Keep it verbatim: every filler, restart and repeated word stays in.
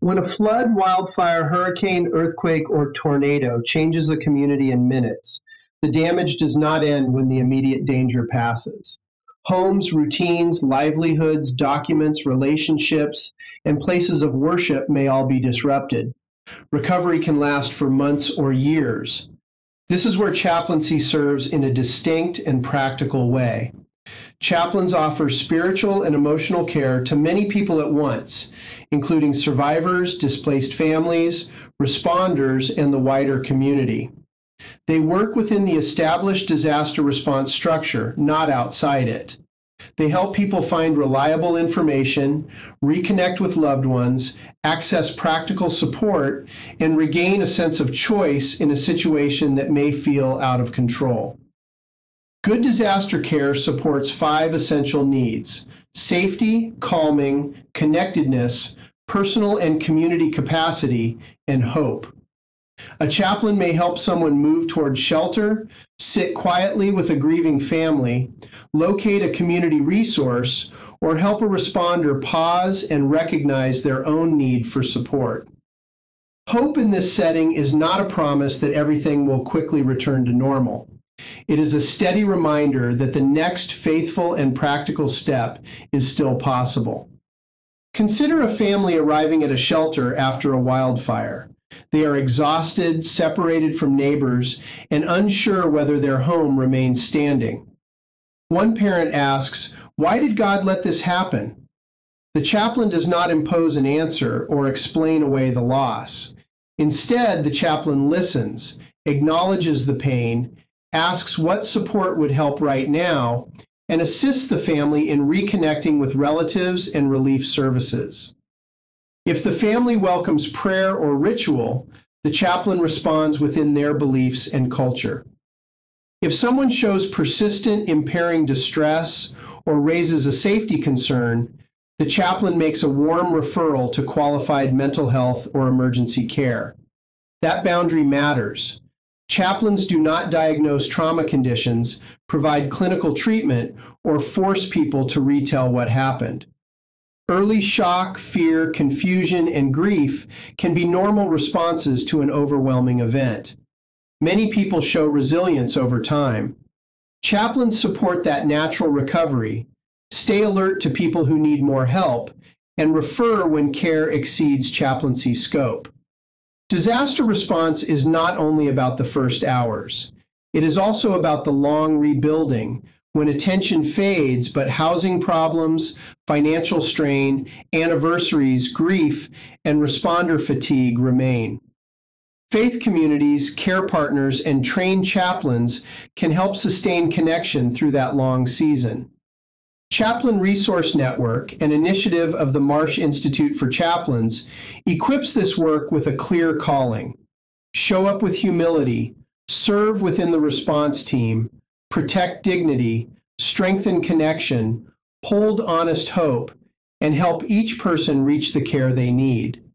When a flood, wildfire, hurricane, earthquake, or tornado changes a community in minutes, the damage does not end when the immediate danger passes. Homes, routines, livelihoods, documents, relationships, and places of worship may all be disrupted. Recovery can last for months or years. This is where chaplaincy serves in a distinct and practical way. Chaplains offer spiritual and emotional care to many people at once, including survivors, displaced families, responders, and the wider community. They work within the established disaster response structure, not outside it. They help people find reliable information, reconnect with loved ones, access practical support, and regain a sense of choice in a situation that may feel out of control. Good disaster care supports five essential needs: safety, calming, connectedness, personal and community capacity, and hope. A chaplain may help someone move toward shelter, sit quietly with a grieving family, locate a community resource, or help a responder pause and recognize their own need for support. Hope in this setting is not a promise that everything will quickly return to normal. It is a steady reminder that the next faithful and practical step is still possible. Consider a family arriving at a shelter after a wildfire. They are exhausted, separated from neighbors, and unsure whether their home remains standing. One parent asks, "Why did God let this happen?" The chaplain does not impose an answer or explain away the loss. Instead, the chaplain listens, acknowledges the pain, asks what support would help right now, and assists the family in reconnecting with relatives and relief services. If the family welcomes prayer or ritual, the chaplain responds within their beliefs and culture. If someone shows persistent, impairing distress or raises a safety concern, the chaplain makes a warm referral to qualified mental health or emergency care. That boundary matters. Chaplains do not diagnose trauma conditions, provide clinical treatment, or force people to retell what happened. Early shock, fear, confusion, and grief can be normal responses to an overwhelming event. Many people show resilience over time. Chaplains support that natural recovery, stay alert to people who need more help, and refer when care exceeds chaplaincy scope. Disaster response is not only about the first hours. It is also about the long rebuilding, when attention fades, but housing problems, financial strain, anniversaries, grief, and responder fatigue remain. Faith communities, care partners, and trained chaplains can help sustain connection through that long season. Chaplain Resource Network, an initiative of the Marsh Institute for Chaplains, equips this work with a clear calling. Show up with humility, serve within the response team, protect dignity, strengthen connection, hold honest hope, and help each person reach the care they need.